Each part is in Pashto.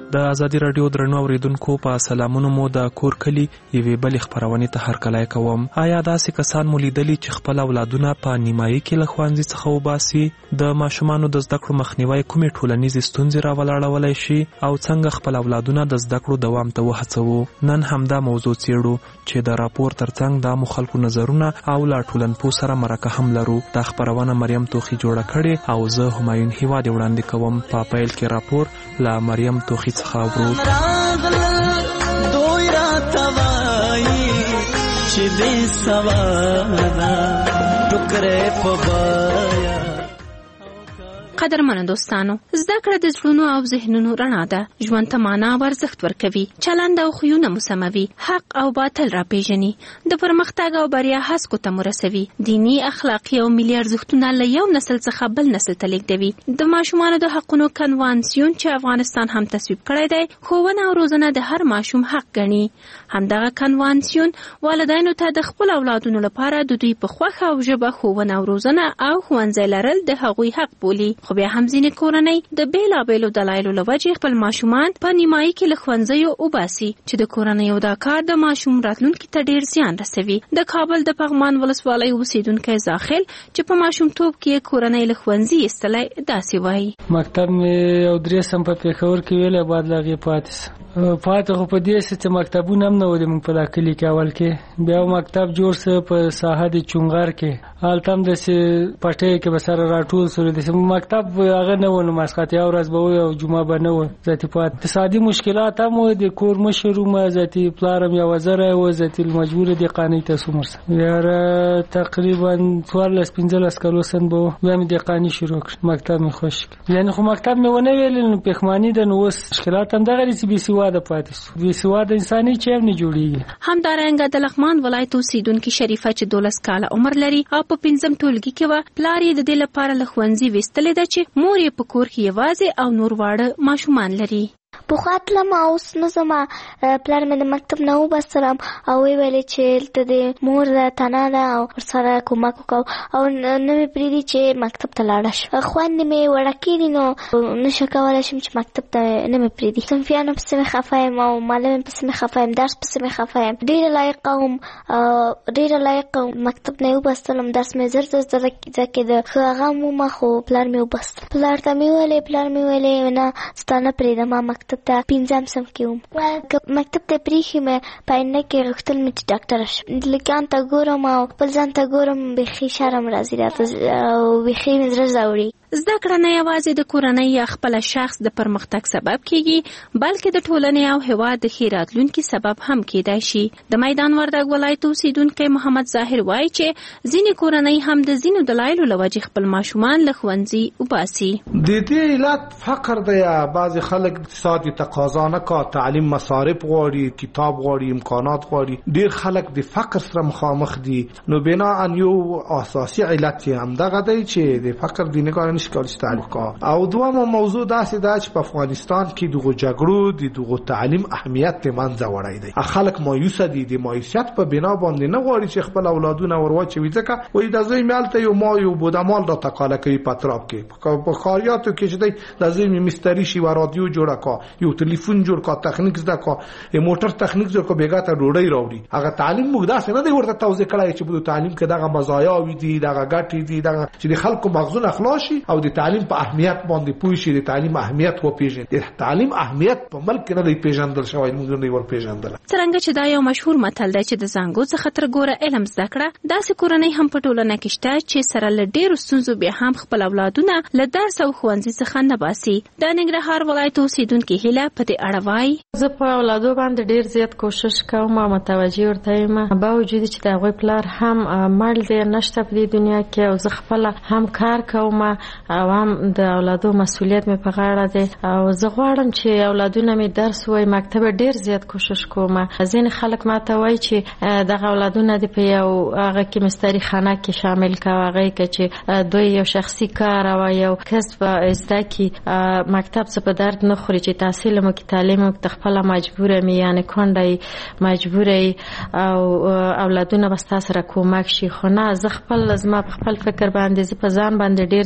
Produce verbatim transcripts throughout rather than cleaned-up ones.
د ازادي راډیو درنو اوریدونکو په سلامونو مو د کور کلی یوې بلې خپرونې ته هرکلی کوم. آیا داسې کسان مو لیدلي چې خپل اولادونه په نیمایي کې له ښوونځي څخه وباسي؟ د ماشومانو د زده کړو مخنیوی کومې ټولنیزې ستونزې راولاړولی شي او څنګه خپل اولادونه د زده کړو دوام ته وهڅوو؟ نن همدا موضوع څېړو چې د راپور ترڅنګ د عامو خلکو نظرونه او له ټولنپوه سره مرکه هم لرو. دا خپرونه مریم توخي جوړه کړې او زه همایون هیواد وړاندې کوم. په پیل کې راپور له مریم توخي څخه اورو. دوی راتوایی چې دې سوادا ټکرې په بایا. قدرمنو دوستانو، زده کړه د زړونو او ذهنونو رڼا ده. ژوند ته معنا او ارزښت ورکوي. چلند او خویونه مو سموي. حق او باطل راپېژني. د پرمختګ او بریا هڅو ته مو رسوي. دینی، اخلاقی او ملي ارزښتونه له یو نسل څخه بل نسل ته لیږدوي. د ماشومانو د حقونو کنوانسیون چې افغانستان هم تصویب کړی دی، ښوونه او روزنه د هر ماشوم حق ګڼي. همدغه کنوانسیون والدینو ته د خپل اولادونو لپاره د دوی په خوښه او ژبه ښوونه او روزنه او ښوونځی لرل د هغوی حق بولي. خو بیا هم ځینې کورنۍ د بېلابېلو دلایلو له وجې خپل ماشومان په نیمایي کې له ښوونځیو وباسي چې د کورنیو دا کار د ماشوم راتلونکي ته ډېر زیان رسوي. د کابل د پغمان ولسوالۍ اوسېدونکی زاخل چې په ماشومتوب کې کورنۍ له ښوونځي ایستلی داسې وایي. مکتب مې یو درې سم په پېښور کې ویلی، بعد له هغې پاتې سه پاتې خو په دې سه چې مکتبونه هم نه و د موږ په دا کلي کې. اول کې بیا مکتب جوړ سه په ساحه د چونغر کې، هلته هم داسې پټۍ کې به سره راټول سولو. داسې مکتب هغه نه و، نو ماسخط یو ورځ به وي او جمعه به نه و. ذاتي پاتې اقتصادي مشکلات هم و. د کور مشر وم، ذاتي پلار هم یوه زره و، ذاتي مجبور دی قانع ته سو مرسه. یاره تقریبا څوارلس پنځلس کلو سن به و، بیا مې د قانع شروع کړ. مکتب مې خوښ کړ. یعنې خو مکتب مې ونه ویل، نو پښیماني ده. نو اوس مشکلات هم دغه دي چې بې سواده پاتې سو. بې سواده انساني چې هم نه جوړېږي. همدارنګه د لغمان ولایت اوسېدونکې شریفه چې دولس کاله عمر لري او په پنځم ټولګي کې وه، پلار یې د دې لپاره له ښوونځي ویستلې ده چې مور یې په کور کې یوازې او نور واړه ماشومان لري. پخوا تلم او اوس نه ځم. پلار مې د مکتب نه وبستلم او ویې ویلې چې هلته د مور تنه ده او ورسره کومک وکړو او نه مې پرېږدي چې مکتب ته لاړه شم. خویندې مې وړکې دي، نو نشه کولی شم چې مکتب ته نه مې پرېږدي. صنفیانو پسې مې خفه یم او معلم پسې مې خفه یم، درس پسې مې خفه یم. ډېره لایقه وم، ډېره لایقه وم. مکتب نه یې وبستلم، درس مې زر زر زده کېده. ښه هغه هم ومه، خو پلار مې وبستل. پلار ته مې ویلې پلار مې ویلې نه ستا نه پرېږدم مکتب ته. پنځم سم کې وم، که مکتب ته پرېښي مې په آینده کې غوښتل مې چې ډاکټره شم. لکیان ته ګورم او خپل ځان ته ګورم، بیخي شرم راځي راته او بیخي مې زړه ځاوړي. زده کړه نه یوازې د کورنۍ یا خپل شخص د پرمختګ سبب کیږي، بلکې د ټولنې او هېواد د ښې راتلونکي سبب هم کیدای شي. د میدان وردګ ولایت اوسېدونکی محمد ظاهر وایي چې ځینې کورنۍ هم د ځینو دلایلو له وجې خپل ماشومان له ښوونځي وباسي. د دې علت فقر دی. بعضې خلک اقتصادي تقاضا نه کا، تعلیم مصارف غواړي، کتاب غواړي، امکانات غواړي. ډېر خلک د فقر سره مخامخ دي. نو بناء یو اساسي علت یې همدغه دی چې د فقر د نګاه او دوامه موضوع داسې ده چې په افغانستان کې دغه جګړو د دغه تعلیم اهمیت ته منځه وړی دی. خلک مایوسه دي، د مایوسیت په بنا باندې نه غواړي چې خپل اولادونه ورواچوي، ځکه وایي د زوی مې هلته یو ما یو بودمال را تقاله کوي په اطراف کې. په ښاریاتو کې چې دی د زوی مې مستري شي و رادیو جوړه کا، یو تلیفون جوړ کا، تخنیک زده کا، موټر تخنیک جوړ کا، بیګا ته ډوډۍ راوړي. هغه تعلیم موږ داسې نه دی ورته توضیح کړی چې په تعلیم کې دغه مزایاوې دي، دغه ګټې دي، دغه چې د خلکو مغزونه خلاص شي او د تعلیم په اهمیت باندې پوه شي. د تعلیم اهمیت وپېژني. د تعلیم اهمیت په ملک کې نه دی پېژندل شوی، موږ نه ور پېژندل. څرنګه چې دا یو مشهور متل دی چې د زانګو څخه تر ګوره علم زده کړه، داسې کورنۍ هم په ټولنه کې شته چې سره له ډېرو ستونزو بیا هم خپل اولادونه له درس او ښوونځي څخه نه باسي. د ننګرهار ولایت اوسېدونکې هیله په دې اړه وایي. زه په اولادو باندې ډېر زیات کوشش کوم او متوجه ورته یم، باوجود چې د هغوی پلار هم مړ دی، نشته په دې دنیا کې، او زه خپله هم کار کوم او هم د اولادو مسؤلیت مې په غاړه دی. او زه غواړم چې اولادونه مې درس وایي. مکتب ډېر زیات کوشش کوم. ځینې خلک ماته وایي چې دغه اولادونه دې په یو هغه کې مستري خانه کې شامل کوه، هغه کې چې دوی یو شخصي کار او یو کسب زده کړي. مکتب څه په درد نه خوري چې تحصیل مو کې تعلیم مو کې خپله مجبوره مې، یعنې کونډه مجبوره او اولادونه به ستا سره کومک شي. خو نه، زه خپل زما په خپل فکر باندې زه په ځان باندې ډېر زیات فشار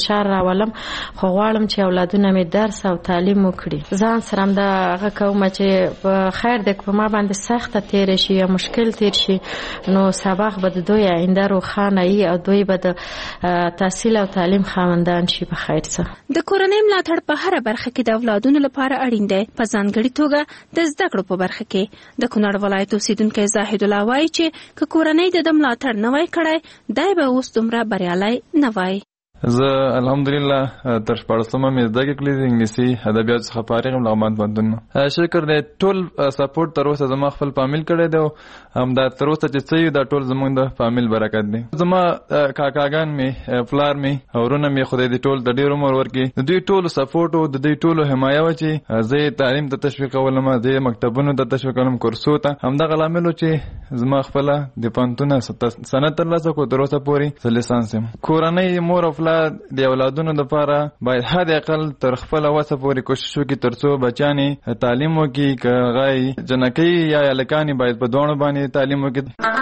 فشار راولم خو غواړم چې اولادونه مې درس او تعلیم وکړي. ځان سره هم دا هغه کوم چې په خیر د په ما باندې سخته تیر شي یا مشکل تیر شي نو سبق به د دوی آینده روښانه وي او دوی به د تحصیل او تعلیم خاوندان شي په خیر سره. د کورنۍ ملاتړ په هر برخه کې د اولادونو لپاره اړین دی. په ځانګړي توګه د زده کړو په برخه کې د کونړ ولایت اوسیدونکی زاهد الله وایي چې که کورنۍ د ملاتړ نه وای کړی دی به اوس دومره بریالی نه وای. زه الحمدلله تر شپاړسمه مې زده کړې د انګلیسي ادبیات څخه فارغ یم لغمان پوهنتون. شکر دی ټول سپورټ تر اوسه زما خپل فامیل کړی دی او همدا تر اوسه چې څه دا ټول زموږ د فامیل برکت دی. زما کاکاګان مې پلار مې ورونه مې خدای دې ټول د ډېر عمر ورکړي د دوی ټولو سپورټ او د دوی ټولو حمایه وه چې زه یې تعلیم ته تشویقولم زه یې مکتبونو ته تشویقولم کورسو ته. همدغه لامل و چې زما خپله د پوهنتونه سند ترلاسه کړو تر اوسه پورې زه لیسانس یم. کورنۍ مور او پلار د اولادونو لپاره باید حد اقل تر خپل وسه پورې کوشش وکړي ترڅو بچانې تعلیم وکړي که هغه جنکۍ یا هلکانې باید په دواړو باندې تعلیم وکړي.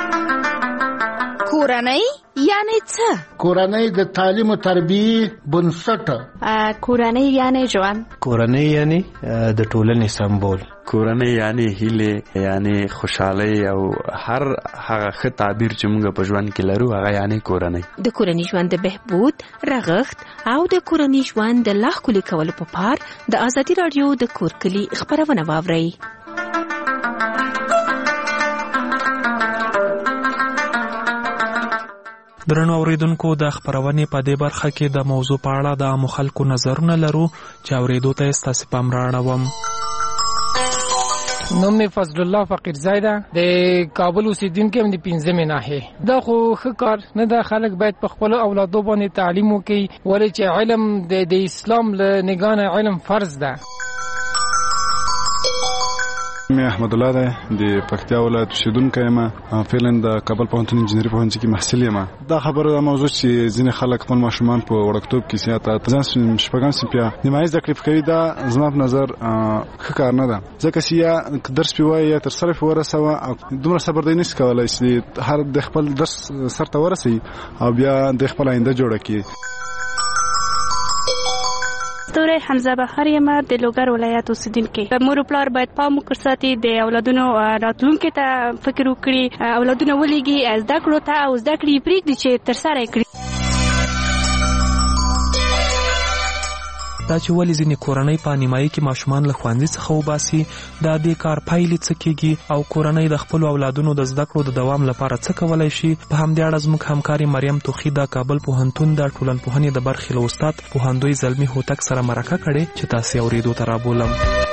کورنۍ یعنی څه؟ کورنۍ د تعلیم او تربیې بنسټ. کورنۍ یعنی ژوند. کورنۍ یعنی د ټولنې سمبول. کورنۍ یعنی هیله یعنی خوشحالي او هر هغه ښه تعبیر چې موږ په ژوند کې لرو هغه یعنی کورنۍ. د کورنۍ ژوند د بهبود رغښت او د کورنۍ ژوند د لا ښکلي کولو په پار د ازادي راډیو د کور کلي خپرونه واورئ. درنو اوریدونکو د خپرونې په دې برخه کې د موضوع په اړه د عامو خلکو نظرونه لرو چې اوریدو ته یې ستاسې پام رااړوم. نوم می فضل الله فقیرزی ده د کابل اوسیدونکی یم د پنځمې ناحیې. دا خو ښه کار نه ده. خلک باید په خپلو اولادو باندې تعلیم وکړي ولې چې علم د اسلام له نګاه نه علم فرض ده. مې احمد الله ده د پکتیا ولایت اوسیدونکی یم. فعلا د کابل پوهنتون انجینري پوهنځي کې محصل یم. دا خبره دا موضوع چې ځینې خلک خپل ماشومان په وړکتوب کې سیاته ځان شپږم صنف یا نیمایي زده کړې کوي دا زما په نظر ښه کار نه ده ځکه چې یا درس پې وایي یا تر سره پې ورسوه دومره صبر دی نشي کولی چې هر د خپل درس سر ته ورسوي او بیا د خپل آینده جوړه کړي. ستوري حمزه بهر یم د لوګر ولایت اوسیدونکی. مور او پلار باید پام وکړي ساتي د اولادونو راتلونکي ته فکر وکړي اولادونه ولېږي زده کړو ته او زده کړې پرېږدي چې ترسره یې کړي. دا چې ولې ځینې کورنۍ په نیمایي کې ماشومان له ښوونځي څخه وباسي دا دې کار پایلې څه کېږي او کورنۍ د خپلو اولادونو د زده کړو د دوام لپاره څه کولی شي. په همدې اړه زموږ همکارې مریم توخي د کابل پوهنتون د ټولنپوهنې د برخې له استاد پوهندوی زلمي هوتک سره مرکه کړې چې تاسې اورېدو ته رابولم.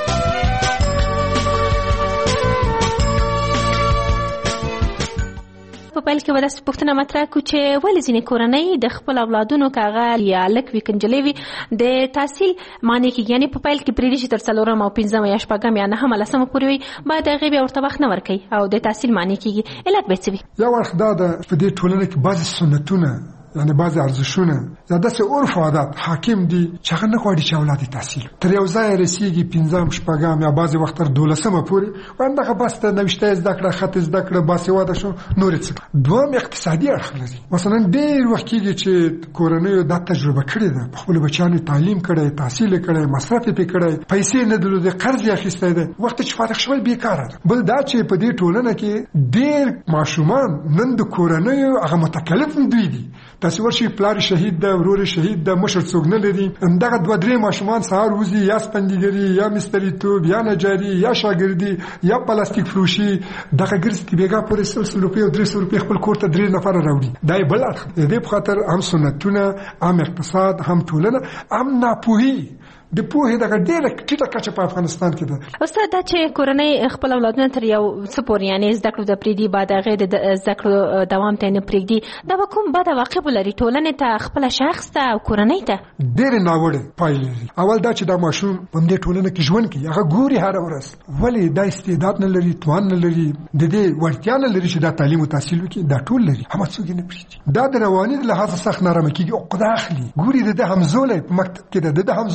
په پیل کې وداسې پوښتنه مطرح کړو چې ولې ځینې کورنۍ د خپل اولادونو که هغه یا هلک وي که نجلۍ وي د تحصیل مانع کېږي یعنې په پیل کې پرېږدي چې تر څلورم او پنځم یا شپږم یا نهم لسمه پورې وي باید هغې بیا ورته وخت نه ورکوي او د تحصیل مانع کېږي. علت به څه وي؟ یو اړخ دا ده په دې ټولنه کې بعضې سنتونه یعنی بعض ارزشونه یا داسې عرف او عادات حاکم دي چې هغه نه غواړي چې اولاد یې تحصیل تر یو ځایه رسېږي پنځم شپږم یا بعضې وخت تر دولسمه پورې وایي دغه بس ته نوشته زده کړه خط زده کړه باسواده شو نور یې څه. دویم اقتصادي اړخ لري. مثلا ډېر وخت کېږي چې کورنیو دا تجربه کړې ده په خپلو بچیانو تعلیم کړی تحصیل یې کړی مصرف یې پرې کړی پیسې نه درلودې قرض یې اخیستی دی وخت چې فارغ شوی بېکاره ده. بل دا چې په دې ټولنه کې ډېر ماشومان نن د کورنیو هغه متکلف دوی دي. تاسې ورشئ پلار شهید ده ورور شهید ده مشر څوک نه لري همدغه دوه درې ماشومان سهار وځي یا سپندګري یا مستریتوب یا نجاري یا شاګردي یا پلاستیک فروشي دغه ګرځي چې بیګا پورې سل سل روپۍ او درې سل روپۍ خپل کور ته درې نفره راوړي. دا یې بل اړخ د دې په خاطر هم سنتونه هم اقتصاد هم ټولنه هم ناپوهي د پوهې دغه ډېره ټیټه کچه په افغانستان کې ده. استاد دا چې کورنۍ خپل اولادونه تر یو څه پورې یعنې زده کړو ته پرېږدي بعد هغې د زده کړو دوام ته یې نه پرېږدي دا به کوم بد عواقب ولري ټولنې ته خپله شخص ته او کورنۍ ته؟ ډېرې ناوړې پایلې لري. اول دا چې دا ماشوم په همدې ټولنه کې ژوند کوي هغه ګوري هره ورځ ولې دا استعداد نه لري توان نه لري د دې وړتیا نه لري چې دا تعلیم او تحصیل وکړي دا ټول لري هم څوک یې نه پرېږدي. دا د رواني د لحاظه سخت نارامه کېږي عقده اخلي ګوري د ده همزولی په مکتب کې ده د ده همزولی په موټر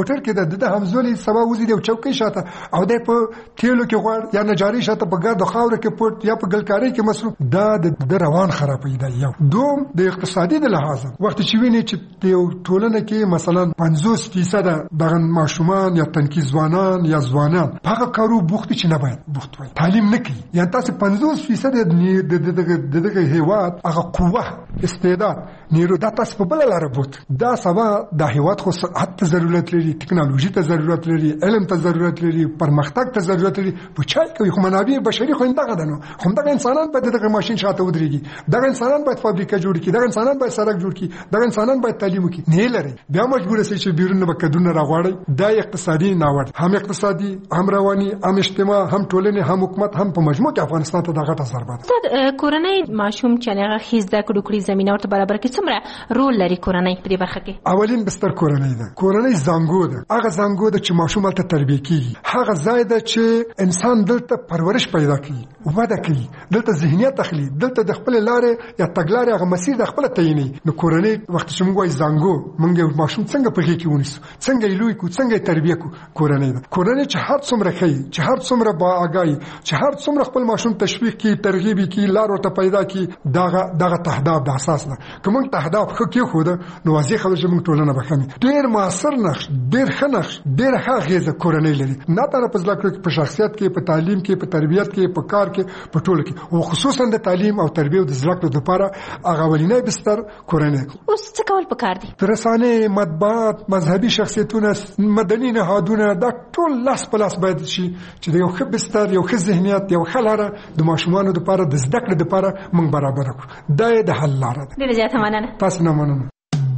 کمپیوټر کې د همزولي سبا وزي د چوکۍ شاته او د په تیلو کې غوړ یا نجاری شاته په ګرد خاور کې پټ یا په ګلکاري کې مصروف دا د روان خرابې ده. یو دوم د اقتصادي د لحاظ وخت چې ویني چې د ټولنه کې مثلا پنځوس فیصد دغه ماشومان یا تنکي ځوانان یا ځوانان هغه کارو بوخت چې نه باید بوخت وي تعلیم نه کوي یا تاسو پنځوس فیصد د دغه هیواد هغه قوه استعداد نیرو دا تاسو په بل لار بوت دا سبا د هیواد خو صحت ته ضرورت لري ټکنالوژي ته ضرورت لري علم ته ضرورت لري پرمختګ ته ضرورت لري په چای کوي خو منابع بشري خو دغه دنو خو دغه انسانان باید دغه ماشين شاته ودرېږي دغه انسانان باید فابریکه جوړ کړي دغه انسانان باید سړک جوړ کړي دغه انسانان باید تعلیم وکړي نه لري بیا مجبور شي چې بیرون به کډونه راغواړي دا اقتصادي ناوړ هم اقتصادي هم رواني هم اجتماع هم ټولنه هم حکومت هم په مجموع کې افغانستان ته دغه ټا ضربه ده. کورنۍ ماشوم چې هغه خیز د کډو کړی زمينه ورته برابر کې څومره رول لري کورنۍ په دې برخه کې؟ اولین بستر کورنۍ ده. کورنۍ زنګو ده هغه زنګو ده چې ماشوم ته تربیه کیږي هغه ځای ده چې انسان دلته پرورش پیدا کوي وده کوي دلته ذهنیت اخلي دلته د خپل لارې یا تګلارې هغه مسیر د خپل تعیني نو کورنۍ وخت چې موږ وایي زنګو موږ ماشوم څنګه په کې ونیسو څنګه یې لوی کو څنګه یې تربیه کو کورنۍ ده. کورنۍ چې هر څومره کوي چې هر څومره با اگای چې هر څومره خپل ماشوم تشویق کی ترغیب کی لار ورته پیدا کی دغه دغه تهداب د اساس نه کوم تهداب خو کې خو ده نو واضح خبره چې موږ ټولنه بخښمي ډیر موثر نقش ډیر خنخ ډیر ښه غیزه کورنۍ لري نه تر په ځل کې په شخصیت کې په تعلیم کې په تربیت کې په کار کې په ټولو کې او خصوصا د تعلیم او تربیه او د زړه کړو لپاره هغه ولینې بستر کورنۍ. اوس څه کول پکار دي؟ رسانه مطبوعات مذهبي شخصیتونه مدني نهادونه دا ټول لاس په لاس باید شي چې یو ښه بستر یو ښه ذهنیت یو ښه لاره د ماشومانو لپاره د زده کړې لپاره موږ برابر کړو دا د حل لاره ده. ډیره زیاته مننه. تاسو نه مننه.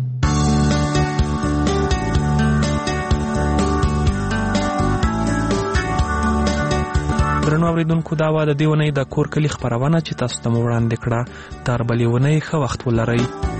درنو اوریدونکو دا و د دې ونې د کور کلی خبرونه چې تاسو ته وړاندې کړه تر بلې ونې ښه وخت ولرئ.